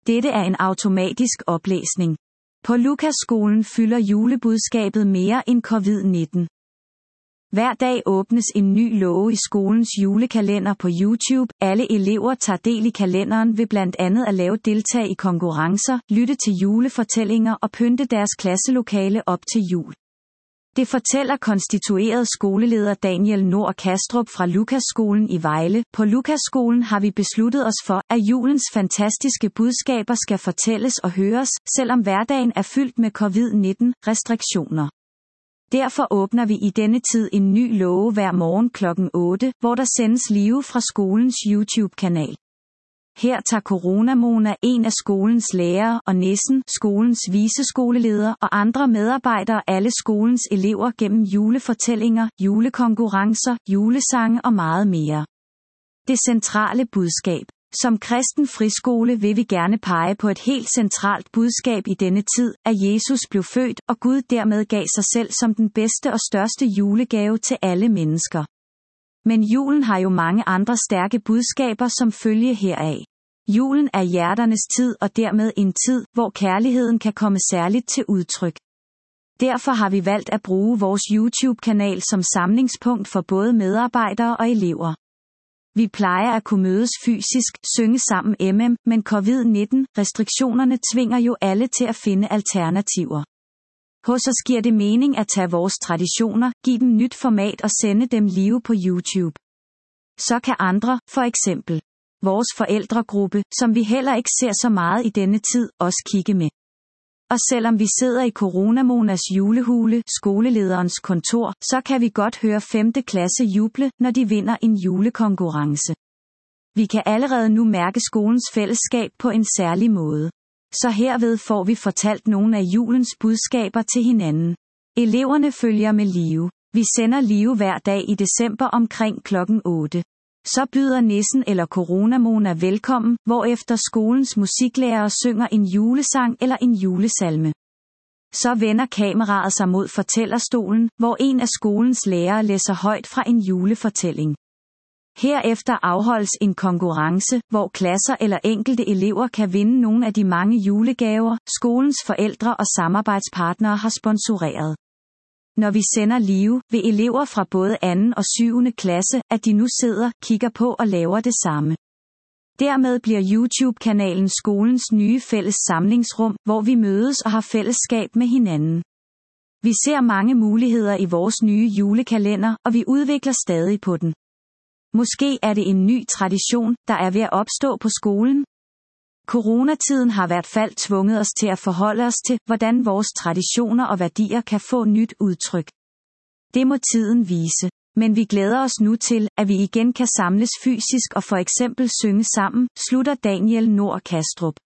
Dette er en automatisk oplæsning. På Lukasskolen fylder julebudskabet mere end covid-19. Hver dag åbnes en ny låge i skolens julekalender på YouTube. Alle elever tager del i kalenderen ved blandt andet at deltage i konkurrencer, lytte til julefortællinger og pynte deres klasselokale op til jul. Det fortæller konstitueret skoleleder Daniel Nord Kastrup fra Lukasskolen i Vejle. På Lukasskolen har vi besluttet os for, at julens fantastiske budskaber skal fortælles og høres, selvom hverdagen er fyldt med covid-19-restriktioner. Derfor åbner vi i denne tid en ny låge hver morgen kl. 8, hvor der sendes live fra skolens YouTube-kanal. Her tager Coronamona, en af skolens lærere, og Nissen, skolens viceskoleleder og andre medarbejdere alle skolens elever gennem julefortællinger, julekonkurrencer, julesange og meget mere. Det centrale budskab. Som kristen friskole vil vi gerne pege på et helt centralt budskab i denne tid, at Jesus blev født, og Gud dermed gav sig selv som den bedste og største julegave til alle mennesker. Men julen har jo mange andre stærke budskaber som følge heraf. Julen er hjerternes tid og dermed en tid, hvor kærligheden kan komme særligt til udtryk. Derfor har vi valgt at bruge vores YouTube-kanal som samlingspunkt for både medarbejdere og elever. Vi plejer at kunne mødes fysisk, synge sammen men covid-19-restriktionerne tvinger jo alle til at finde alternativer. Hos os giver det mening at tage vores traditioner, give dem nyt format og sende dem live på YouTube. Så kan andre, for eksempel vores forældregruppe, som vi heller ikke ser så meget i denne tid, også kigge med. Og selvom vi sidder i Coronamonas julehule, skolelederens kontor, så kan vi godt høre 5. klasse juble, når de vinder en julekonkurrence. Vi kan allerede nu mærke skolens fællesskab på en særlig måde. Så herved får vi fortalt nogle af julens budskaber til hinanden. Eleverne følger med live. Vi sender live hver dag i december omkring kl. 8. Så byder Nissen eller Coronamona velkommen, hvorefter skolens musiklærere synger en julesang eller en julesalme. Så vender kameraet sig mod fortællerstolen, hvor en af skolens lærere læser højt fra en julefortælling. Herefter afholdes en konkurrence, hvor klasser eller enkelte elever kan vinde nogle af de mange julegaver, skolens forældre og samarbejdspartnere har sponsoreret. Når vi sender live, vil elever fra både 2. og 7. klasse, at de nu sidder, kigger på og laver det samme. Dermed bliver YouTube-kanalen skolens nye fælles samlingsrum, hvor vi mødes og har fællesskab med hinanden. Vi ser mange muligheder i vores nye julekalender, og vi udvikler stadig på den. Måske er det en ny tradition, der er ved at opstå på skolen. Coronatiden har i hvert fald tvunget os til at forholde os til, hvordan vores traditioner og værdier kan få nyt udtryk. Det må tiden vise. Men vi glæder os nu til, at vi igen kan samles fysisk og for eksempel synge sammen, slutter Daniel Nord Kastrup.